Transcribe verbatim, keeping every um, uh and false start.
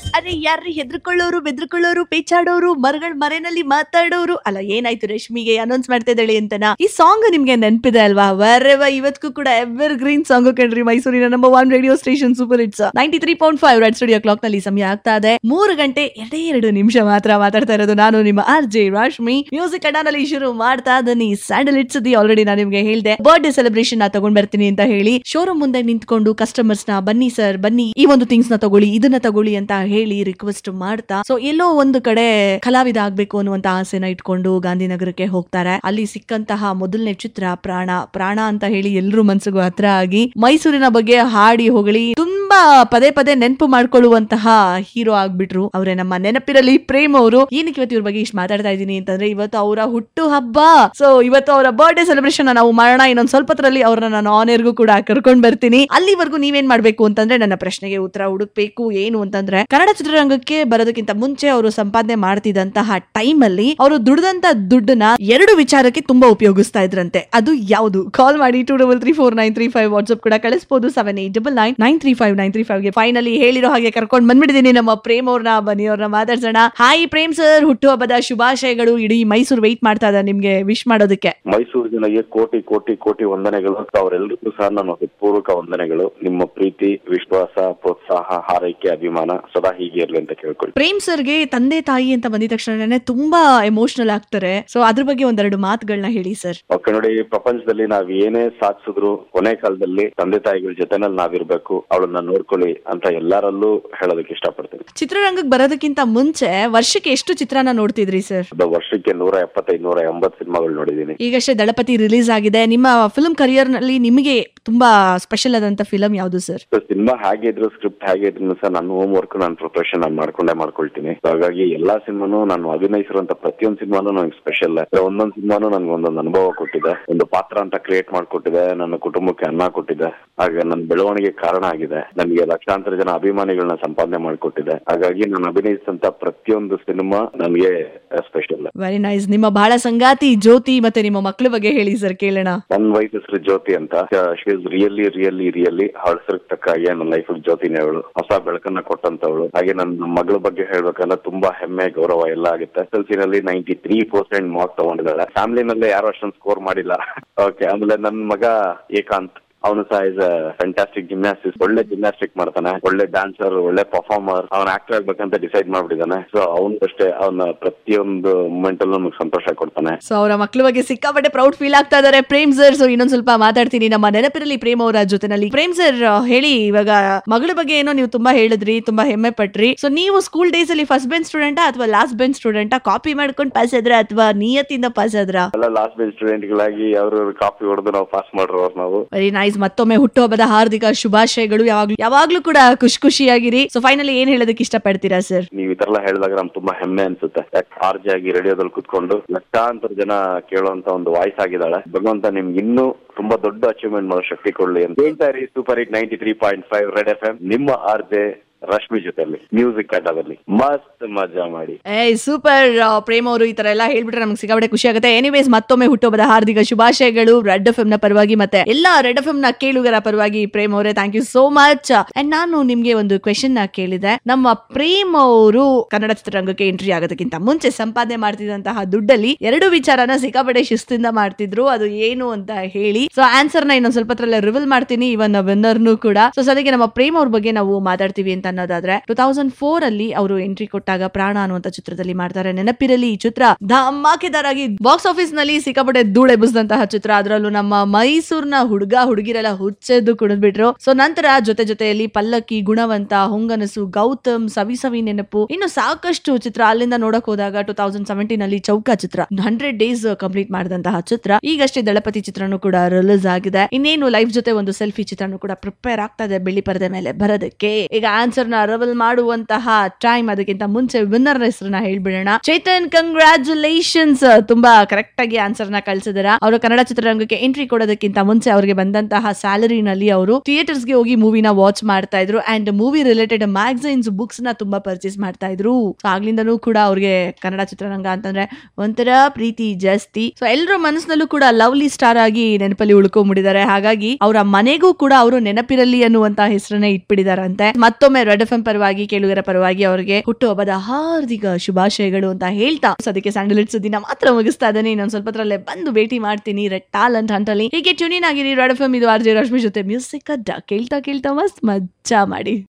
ಅರೆ ಯಾರ್ರಿ ಹೆದರ್ಕೊಳ್ಳೋರು ಬೆದ್ರಕೊಳ್ಳೋರು ಪೇಚಾಡೋರು ಮರಗಳ ಮರೆನಲ್ಲಿ ಮಾತಾಡೋರು ಅಲ್ಲ ಏನಾಯ್ತು ರೇಷ್ಮಿಗೆ ಅನೌನ್ಸ್ ಮಾಡ್ತಾ ಇದ್ದಾಳೆ ಅಂತನಾ? ಈ ಸಾಂಗ್ ನಿಮ್ಗೆ ನೆನಪಿದೆ ಅಲ್ವಾ? ವರೆವ ಇವತ್ತು ಕೂಡ ಎವರ್ ಗ್ರೀನ್ ಸಾಂಗ್ ಕಣ್ರಿ. ಮೈಸೂರಿನ number one radio station super hits ninety three point five red studio clock ನಲ್ಲಿ ಸಮಯ ಆಗ್ತಾ ಇದೆ ಮೂರು ಗಂಟೆ ಎರಡೇ ಎರಡು ನಿಮಿಷ ಮಾತ್ರ. ಮಾತಾಡ್ತಾ ಇರೋದು ನಾನು ನಿಮ್ಮ ಆರ್ ಜೆ ರಾಶ್ಮಿ. ಮ್ಯೂಸಿಕ್ ಅಡ್ಡಾನಲ್ಲಿ ಶುರು ಮಾಡ್ತಾ ಇದೀನಿ. ಸ್ಯಾಂಡಲ್ ಹಿಟ್ಸ್ ದಿ ಆಲ್ರೆಡಿ ನಾನು ನಿಮ್ಗೆ ಹೇಳಿದೆ ಬರ್ಡೇ ಸೆಲೆಬ್ರೇಷನ್ ನ ತಗೊಂಡ್ ಬರ್ತೀನಿ ಅಂತ ಹೇಳಿ ಶೋರೂಮ್ ಮುಂದೆ ನಿಂತ್ಕೊಂಡು ಕಸ್ಟಮರ್ಸ್ ನ ಬನ್ನಿ ಸರ್ ಬನ್ನಿ ಈ ಒಂದು ಥಿಂಗ್ಸ್ ನ ತಗೊಳ್ಳಿ ಇದನ್ನ ತಗೊಳ್ಳಿ ಅಂತ ಹೇಳಿ ರಿಕ್ವೆಸ್ಟ್ ಮಾಡ್ತಾ ಸೊ ಎಲ್ಲೋ ಒಂದು ಕಡೆ ಕಲಾವಿದ ಆಗ್ಬೇಕು ಅನ್ನುವಂತ ಆಸೆನ ಇಟ್ಕೊಂಡು ಗಾಂಧಿನಗರಕ್ಕೆ ಹೋಗ್ತಾರೆ. ಅಲ್ಲಿ ಸಿಕ್ಕಂತಹ ಮೊದಲನೇ ಚಿತ್ರ ಪ್ರಾಣ. ಪ್ರಾಣ ಅಂತ ಹೇಳಿ ಎಲ್ರೂ ಮನ್ಸಿಗೂ ಹತ್ರ ಆಗಿ ಮೈಸೂರಿನ ಬಗ್ಗೆ ಹಾಡಿ ಹೊಗಳಿ ತುಂಬಾ ಪದೇ ಪದೇ ನೆನಪು ಮಾಡ್ಕೊಳ್ಳುವಂತಹ ಹೀರೋ ಆಗ್ಬಿಟ್ರು. ಅವ್ರೆ ನಮ್ಮ ನೆನಪಿರಲಿ ಪ್ರೇಮ್ ಅವರು. ಏನಕ್ಕೆ ಇವತ್ತು ಇವ್ರ ಬಗ್ಗೆ ಇಷ್ಟು ಮಾತಾಡ್ತಾ ಇದ್ದೀನಿ ಅಂತಂದ್ರೆ ಇವತ್ತು ಅವರ ಹುಟ್ಟು ಹಬ್ಬ. ಸೊ ಇವತ್ತು ಅವರ ಬರ್ಡೇ ಸೆಲೆಬ್ರೇಷನ್ ನಾವು ಮಾಡೋಣ. ಇನ್ನೊಂದ್ ಸ್ವಲ್ಪ ಹೊತ್ತರಲ್ಲಿ ಅವ್ರನ್ನ ನಾನು ಆನ್ ಏರ್ಗೂ ಕೂಡ ಕರ್ಕೊಂಡ್ ಬರ್ತೀನಿ. ಅಲ್ಲಿವರೆಗೂ ನೀವೇನ್ ಮಾಡ್ಬೇಕು ಅಂತಂದ್ರೆ ನನ್ನ ಪ್ರಶ್ನೆಗೆ ಉತ್ತರ ಹುಡುಕ್ಬೇಕು. ಏನು ಅಂತಂದ್ರೆ ಕನ್ನಡ ಚಿತ್ರರಂಗಕ್ಕೆ ಬರೋದಕ್ಕಿಂತ ಮುಂಚೆ ಅವರು ಸಂಪಾದನೆ ಮಾಡ್ತಿದ್ದಂತಹ ಟೈಮ್ ಅಲ್ಲಿ ಅವರು ದುಡ್ದಂತ ದುಡ್ಡನ್ನ ಎರಡು ವಿಚಾರಕ್ಕೆ ತುಂಬಾ ಉಪಯೋಗಿಸ್ತಾ ಇದ್ರಂತೆ. ಅದು ಯಾವುದು? ಕಾಲ್ ಮಾಡಿ two double three four nine three five WhatsApp ಕೂಡ ಕಳಿಸಬಹುದು. Seven eight double nine nine three five nine three five ಗೆ ಫೈನಲಿ ಹೇಳಿರೋ ಹಾಗೆ ಕರ್ಕೊಂಡ್ ಬಂದ್ಬಿಟ್ಟಿದ್ದೀನಿ ನಮ್ಮ ಪ್ರೇಮ್ ಅವ್ರನ್ನ. ಬನ್ನಿ ಅವ್ರನ್ನ ಮಾತಾಡ್ಸೋಣ. ಹಾಯ್ ಪ್ರೇಮ್ ಸರ್, ಹುಟ್ಟು ಹಬ್ಬದ ಶುಭಾಶಯಗಳು. ಇಡೀ ಮೈಸೂರು ವೆಯ್ಟ್ ಮಾಡ್ತಾ ಇದ್ದಾರೆ ನಿಮ್ಗೆ ವಿಶ್ ಮಾಡೋದಕ್ಕೆ. ಮೈಸೂರು ಜನರಿಗೆ ಕೋಟಿ ಕೋಟಿ ಕೋಟಿ ವಂದನೆಗಳು. ಅವರೆಲ್ಲರಿಗೂ ಸಹ ನನ್ನ ಹೃತ್ಪೂರ್ವಕ ವಂದನೆಗಳು. ನಿಮ್ಮ ಪ್ರೀತಿ, ವಿಶ್ವಾಸ, ಪ್ರೋತ್ಸಾಹ, ಹಾರೈಕೆ, ಅಭಿಮಾನ ಸದಾ ಹೀಗೆ ಇರಲಿ ಅಂತ ಕೇಳ್ಕೊಳ್ಳಿ. ಪ್ರೇಮ್ ಸರ್ಗೆ ತಂದೆ ತಾಯಿ ಅಂತ ಬಂದಿದ ತಕ್ಷಣ ತುಂಬಾ ಎಮೋಷನಲ್ ಆಗ್ತಾರೆ. ಸೊ ಅದ್ರ ಬಗ್ಗೆ ಒಂದೆರಡು ಮಾತುಗಳನ್ನ ಹೇಳಿ ಸರ್. ಓಕೆ ನೋಡಿ, ಪ್ರಪಂಚದಲ್ಲಿ ನಾವ್ ಏನೇ ಸಾಧಿಸಿದ್ರು ಕೊನೆ ಕಾಲದಲ್ಲಿ ತಂದೆ ತಾಯಿಗಳ ಜೊತೆನಲ್ಲಿ ನಾವಿರ್ಬೇಕು, ಅವಳನ್ನ ನೋಡ್ಕೊಳ್ಳಿ ಅಂತ ಎಲ್ಲರಲ್ಲೂ ಹೇಳೋದಕ್ಕೆ ಇಷ್ಟಪಡ್ತೀನಿ. ಚಿತ್ರರಂಗಕ್ಕೆ ಬರೋದಕ್ಕಿಂತ ಮುಂಚೆ ವರ್ಷಕ್ಕೆ ಎಷ್ಟು ಚಿತ್ರನ ನೋಡ್ತಿದ್ರಿ ಸರ್? ವರ್ಷಕ್ಕೆ ನೂರ ಎಪ್ಪತ್ತೈದು ನೂರ ಎಂಬತ್ತು ಸಿನಿಮಾಗಳು ನೋಡಿದೀನಿ. ಈಗಷ್ಟೇ ದಳಪತಿ ರಿಲೀಸ್ ಆಗಿದೆ. ನಿಮ್ಮ ಫಿಲ್ಮ್ ಕರಿಯರ್ ನಲ್ಲಿ ನಿಮಗೆ ತುಂಬಾ ಸ್ಪೆಷಲ್ ಆದಂತ ಫಿಲ್ಮ್ ಯಾವುದು ಸರ್? ಸಿನಿಮಾ ಹೇಗಿದ್ರು ಸ್ಕ್ರಿಪ್ಟ್ ಹೇಗಿದ್ರು ಸರ್ ನನ್ನ ಹೋಮ್ ವರ್ಕ್ ನಾನು ಪ್ರಿಪರೇಷನ್ ನಾನು ಮಾಡ್ಕೊಂಡೇ ಮಾಡ್ಕೊಳ್ತೀನಿ. ಹಾಗಾಗಿ ಎಲ್ಲಾ ಸಿನಿಮಾನು ನಾನು ಅಭಿನಯಿಸಿರುವಂತ ಪ್ರತಿಯೊಂದು ಸಿನಿಮಾನು ನನಗೆ ಸ್ಪೆಷಲ್. ಒಂದೊಂದು ಸಿನಿಮಾನು ನನ್ಗೆ ಒಂದೊಂದು ಅನುಭವ ಕೊಟ್ಟಿದೆ, ಒಂದು ಪಾತ್ರ ಅಂತ ಕ್ರಿಯೇಟ್ ಮಾಡ್ಕೊಟ್ಟಿದೆ, ನನ್ನ ಕುಟುಂಬಕ್ಕೆ ಅನ್ನ ಕೊಟ್ಟಿದೆ, ಹಾಗೆ ನನ್ನ ಬೆಳವಣಿಗೆ ಕಾರಣ ಆಗಿದೆ, ನನಗೆ ಲಕ್ಷಾಂತರ ಜನ ಅಭಿಮಾನಿಗಳನ್ನ ಸಂಪಾದನೆ ಮಾಡಿಕೊಟ್ಟಿದೆ. ಹಾಗಾಗಿ ನಾನು ಅಭಿನಯಿಸಿದಂತ ಪ್ರತಿಯೊಂದು ಸಿನಿಮಾ ನನಗೆ ಸ್ಪೆಷಲ್. Very nice. ನಿಮ್ಮ ಬಹಳ ಸಂಗಾತಿ ಜ್ಯೋತಿ ಮತ್ತೆ ನಿಮ್ಮ ಮಕ್ಕಳ ಬಗ್ಗೆ ಹೇಳಿ ಸರ್ ಕೇಳೋಣ. ನನ್ನ ವೈಫ್ ಹೆಸರು ಜ್ಯೋತಿ ಅಂತ. She is really really really ಹಳಸರ್ ತಕ್ಕ ಹಾಗೆ ನನ್ನ ಲೈಫ್ ಜ್ಯೋತಿನೇ ಅವಳು, ಹೊಸ ಬೆಳಕನ್ನ ಕೊಟ್ಟಂತವಳು. ಹಾಗೆ ನನ್ನ ಮಗಳ ಬಗ್ಗೆ ಹೇಳ್ಬೇಕಂದ್ರೆ ತುಂಬಾ ಹೆಮ್ಮೆ ಗೌರವ ಎಲ್ಲ ಆಗುತ್ತೆ. ಎಸ್ ಎಲ್ ಸಿ ನಲ್ಲಿ ನೈಂಟಿ ತ್ರೀ ಪರ್ಸೆಂಟ್ ಮಾರ್ಕ್ಸ್ ತಗೊಂಡಿದ್ದಾಳೆ. ಫ್ಯಾಮಿಲಿನಲ್ಲೇ ಯಾರು ಅಷ್ಟೊಂದು ಸ್ಕೋರ್ ಮಾಡಿಲ್ಲ. ಓಕೆ, ಆಮೇಲೆ ನನ್ನ ಮಗ ಏಕಾಂತ್, ಅವನು ಸಹ ಇಸ್ ಫ್ಯಾಂಟಾಸ್ಟಿಕ್ ಜಿಮ್ನಾಸ್ಟಿಕ್. ಒಳ್ಳೆ ಜಿಮ್ನಾಸ್ಟಿಕ್ ಮಾಡ್ತಾನೆ, ಒಳ್ಳೆ ಡ್ಯಾನ್ಸರ್, ಒಳ್ಳೆ ಪರ್ಫಾರ್ಮರ್. ಅವನ್ ಆಕ್ಟರ್ ಆಗ್ಬೇಕಂತ ಡಿಸೈಡ್ ಮಾಡ್ಬಿಟ್ಟಿದ್ದಾನೆ. ಸೊ ಅವನು ಅಷ್ಟೇ ಅವನ ಪ್ರತಿಯೊಂದು ಮೂಮೆಂಟ್ ಅಲ್ಲೂ ನಮ್ಗೆ ಸಂತೋಷ ಕೊಡ್ತಾನೆ. ಸೊ ಅವರ ಮಕ್ಕಳ ಬಗ್ಗೆ ಸಿಕ್ಕಾಪಟ್ಟೆ ಪ್ರೌಡ್ ಫೀಲ್ ಆಗ್ತಾ ಇದಾರೆ ಪ್ರೇಮ್ ಸರ್. ಸೊ ಇನ್ನೊಂದ್ ಸ್ವಲ್ಪ ಮಾತಾಡ್ತೀನಿ ನಮ್ಮ ನೆನಪಿರಲಿ ಪ್ರೇಮ್ ಅವರ ಜೊತೆನಲ್ಲಿ. ಪ್ರೇಮ್ ಸರ್ ಹೇಳಿ, ಇವಾಗ ಮಗಳ ಬಗ್ಗೆ ಏನೋ ನೀವು ತುಂಬಾ ಹೇಳಿದ್ರಿ, ತುಂಬಾ ಹೆಮ್ಮೆ ಪಟ್ರಿ. ಸೊ ನೀವು ಸ್ಕೂಲ್ ಡೇಸ್ ಅಲ್ಲಿ ಫಸ್ಟ್ ಬೆಂಚ್ ಸ್ಟೂಡೆಂಟಾ ಅಥವಾ ಲಾಸ್ಟ್ ಬೆಂಚ್ ಸ್ಟೂಡೆಂಟಾ? ಕಾಪಿ ಮಾಡ್ಕೊಂಡು ಪಾಸ್ ಆದ್ರ ಅಥವಾ ನಿಯತ್ತಿಂದ ಪಾಸ್ ಆದ್ರ? ಎಲ್ಲ ಲಾಸ್ಟ್ ಬೆಂಚ್ ಸ್ಟೂಡೆಂಟ್ ಗಳಾಗಿ ಅವ್ರ ಕಾಪಿ ಹೊಡೆದು ನಾವು ಪಾಸ್ ಮಾಡ್ರೋರು ನಾವು. Very nice. ಮತ್ತೊಮ್ಮೆ ಹುಟ್ಟುಹಬ್ಬದ ಹಾರ್ದಿಕ ಶುಭಾಶಯಗಳು. ಯಾವಾಗ್ಲೂ ಯಾವಾಗ್ಲೂ ಕೂಡ ಖುಷಿ ಖುಷಿಯಾಗಿರಿ. ಸೊ ಫೈನಲಿ ಏನ್ ಹೇಳೋದಕ್ಕೆ ಇಷ್ಟ ಪಡ್ತೀರಾ ಸರ್? ನೀವು ಈ ತರ ಎಲ್ಲ ಹೇಳಿದಾಗ ನಮ್ಗೆ ತುಂಬಾ ಹೆಮ್ಮೆ ಅನ್ಸುತ್ತೆ. ಆರ್ಜೆ ಆಗಿ ರೇಡಿಯೋದಲ್ಲಿ ಕುತ್ಕೊಂಡು ಲಕ್ಷಾಂತರ ಜನ ಕೇಳುವಂತ ಒಂದು ವಾಯ್ಸ್ ಆಗಿದ್ದಾಳೆ. ಭಗವಂತ ನಿಮ್ಗೆ ಇನ್ನೂ ತುಂಬಾ ದೊಡ್ಡ ಅಚೀವ್ಮೆಂಟ್ ಮಾಡೋ ಶಕ್ತಿ ಕೊಡ್ಲಿ ಅಂತ ಹೇಳ್ತಾ ಇರಿ. Super hit ninety three point five red F M, ನಿಮ್ಮ ಆರ್ಜೆ ರಶ್ಮಿ ಜೊತೆಲಿ ಮ್ಯೂಸಿಕ್ ಅಡ್ಡದಲ್ಲಿ ಮಸ್ತ್ ಮಜಾ ಮಾಡಿ. ಏ ಸೂಪರ್ ಪ್ರೇಮ್ ಅವರು. ಈ ತರ ಎಲ್ಲ ಹೇಳ್ಬಿಟ್ರೆ ನಮ್ಗೆ ಸಿಕ್ಕಾಪಟ್ಟೆ ಖುಷಿ ಆಗುತ್ತೆ. ಎನಿವೇಸ್, ಮತ್ತೊಮ್ಮೆ ಹುಟ್ಟುಹಬ್ಬದ ಹಾರ್ದಿಕ ಶುಭಾಶಯಗಳು ರೆಡ್ ಎಫ್ ಎಂ ನ ಪರವಾಗಿ ಮತ್ತೆ ಎಲ್ಲಾ ರೆಡ್ ಎಫ್ ಎಂ ನ ಕೇಳುಗರ ಪರವಾಗಿ. ಪ್ರೇಮ್ ಅವರೇ, thank you so much. And ನಾನು ನಿಮ್ಗೆ ಒಂದು ಕ್ವೆಶನ್ ನ ಕೇಳಿದೆ. ನಮ್ಮ ಪ್ರೇಮ್ ಅವರು ಕನ್ನಡ ಚಿತ್ರರಂಗಕ್ಕೆ ಎಂಟ್ರಿ ಆಗೋದಕ್ಕಿಂತ ಮುಂಚೆ ಸಂಪಾದನೆ ಮಾಡ್ತಿದ್ದಂತಹ ದುಡ್ಡಲ್ಲಿ ಎರಡು ವಿಚಾರನ ಸಿಕ್ಕಾಪಟ್ಟೆ ಶಿಸ್ತಿಂದ ಮಾಡ್ತಿದ್ರು. ಅದು ಏನು ಅಂತ ಹೇಳಿ. ಸೊ ಆನ್ಸರ್ ನ ಇನ್ನೊಂದ್ ಸ್ವಲ್ಪ ಹತ್ರ ರಿವೀಲ್ ಮಾಡ್ತೀನಿ, ಇವನ್ ವಿನ್ನರ್ನು ಕೂಡ. ಸೊ ಸದ್ಯಕ್ಕೆ ನಮ್ಮ ಪ್ರೇಮ್ ಅವ್ರ ಬಗ್ಗೆ ನಾವು ಮಾತಾಡ್ತೀವಿ ಅಂತ ಅನ್ನೋದಾದ್ರೆ, ಟೂ ತೌಸಂಡ್ ಫೋರ್ ಅಲ್ಲಿ ಅವರು ಎಂಟ್ರಿ ಕೊಟ್ಟಾಗ ಪ್ರಾಣ ಅನ್ನುವಂತ ಚಿತ್ರದಲ್ಲಿ ಮಾಡ್ತಾರೆ. ನೆನಪಿರಲಿ ಈ ಚಿತ್ರ ಧಮಾಕೆದಾರಾಗಿ ಬಾಕ್ಸ್ ಆಫೀಸ್ ನಲ್ಲಿ ಸಿಕ್ಕಾಪಟ್ಟೆ ಧೂಳು ಎಬ್ಬಿಸಿದಂತಹ ಚಿತ್ರ. ಅದರಲ್ಲೂ ನಮ್ಮ ಮೈಸೂರಿನ ಹುಡುಗ ಹುಡುಗಿರೆಲ್ಲ ಹುಚ್ಚೆದ್ದು ಕುಡಿದ್ಬಿಟ್ರು. ಸೊ ನಂತರ ಜೊತೆ ಜೊತೆಯಲ್ಲಿ ಪಲ್ಲಕ್ಕಿ, ಗುಣವಂತ, ಹೊಂಗನಸು, ಗೌತಮ್, ಸವಿ ಸವಿ ನೆನಪು, ಇನ್ನು ಸಾಕಷ್ಟು ಚಿತ್ರ. ಅಲ್ಲಿಂದ ನೋಡಕ್ ಹೋದಾಗ ಟೂ ತೌಸಂಡ್ ಸೆವೆಂಟೀನ್ ಅಲ್ಲಿ ಚೌಕ ಚಿತ್ರ ಹಂಡ್ರೆಡ್ ಡೇಸ್ ಕಂಪ್ಲೀಟ್ ಮಾಡಿದಂತಹ ಚಿತ್ರ. ಈಗಷ್ಟೇ ದಳಪತಿ ಚಿತ್ರನೂ ಕೂಡ ರಿಲೀಸ್ ಆಗಿದೆ. ಇನ್ನೇನು ಲೈಫ್ ಜೊತೆ ಒಂದು ಸೆಲ್ಫಿ ಚಿತ್ರನೂ ಕೂಡ ಪ್ರಿಪೇರ್ ಆಗ್ತಾ ಇದೆ ಬೆಳ್ಳಿ ಪರದೆ ಮೇಲೆ ಬರೋದಕ್ಕೆ. ಈಗ ಆನ್ಸರ್ ನ ರಿವೀಲ್ ಮಾಡುವಂತಹ ಟೈಮ್. ಅದಕ್ಕಿಂತ ಮುಂಚೆ ವಿನ್ನರ್ ಹೆಸರನ್ನ ಹೇಳ್ಬಿಡೋಣ. ಚೇತನ್, ಕಂಗ್ರಾಚುಲೇಷನ್ಸ್, ತುಂಬಾ ಕರೆಕ್ಟ್ ಆಗಿ ಆನ್ಸರ್ ನ ಕಳ್ಸಿದಾರ. ಅವರು ಕನ್ನಡ ಚಿತ್ರರಂಗಕ್ಕೆ ಎಂಟ್ರಿ ಕೊಡೋದಕ್ಕಿಂತ ಮುಂಚೆ ಅವರಿಗೆ ಬಂದಂತಹ ಸ್ಯಾಲರಿ ನಲ್ಲಿ ಅವರು ಥಿಯೇಟರ್ಸ್ ಗೆ ಹೋಗಿ ಮೂವಿನ ವಾಚ್ ಮಾಡ್ತಾ ಇದ್ರು. And movie related magazines, books ನ ತುಂಬಾ ಪರ್ಚೇಸ್ ಮಾಡ್ತಾ ಇದ್ರು. ಆಗ್ಲಿಂದನೂ ಕೂಡ ಅವ್ರಿಗೆ ಕನ್ನಡ ಚಿತ್ರರಂಗ ಅಂತಂದ್ರೆ ಒಂಥರ ಪ್ರೀತಿ ಜಾಸ್ತಿ. ಸೊ ಎಲ್ಲರ ಮನಸ್ಸಿನಲ್ಲೂ ಕೂಡ ಲವ್ಲಿ ಸ್ಟಾರ್ ಆಗಿ ನೆನಪಲ್ಲಿ ಉಳ್ಕೊಂಡ್ಬಿಟ್ಟಿದ್ದಾರೆ. ಹಾಗಾಗಿ ಅವರ ಮನೆಗೂ ಕೂಡ ಅವರು ನೆನಪಿರಲಿ ಅನ್ನುವಂತ ಹೆಸರನ್ನೇ ಇಟ್ಬಿಟ್ಟಿದಾರಂತೆ. ಮತ್ತೊಮ್ಮೆ ರೆಡ್ ಎಫ್ ಎಂ ಪರವಾಗಿ ಕೇಳುಗರ ಪರವಾಗಿ ಅವರಿಗೆ ಹುಟ್ಟುಹಬ್ಬದ ಹಾರ್ದಿಕ ಶುಭಾಶಯಗಳು ಅಂತ ಹೇಳ್ತಾ ಸದ್ಯಕ್ಕೆ ಸ್ಯಾಂಡಲ್ವುಡ್ ಸುದ್ದಿನ ಮಾತ್ರ ಮುಗಿಸ್ತಾ ಇದ್ದಾನೆ. ಇನ್ನೊಂದ್ ಸ್ವಲ್ಪ ಹೊತ್ತರಲ್ಲೇ ಬಂದು ಭೇಟಿ ಮಾಡ್ತೀನಿ ರೆಡ್ ಟ್ಯಾಲೆಂಟ್ ಹಂಟಲ್ಲಿ. ಹೀಗೆ ಟ್ಯೂನ್ ಇನ್ ಆಗಿರಿ ರೆಡ್ ಎಫ್ ಎಂ. ಇದು ಆರ್ ಜೆ ರಶ್ಮಿ ಜೊತೆ ಮ್ಯೂಸಿಕ್ ಅಡ್ಡ ಕೇಳ್ತಾ ಕೇಳ್ತಾ ಮಸ್ತ್ ಮಜ್ಜಾ ಮಾಡಿ.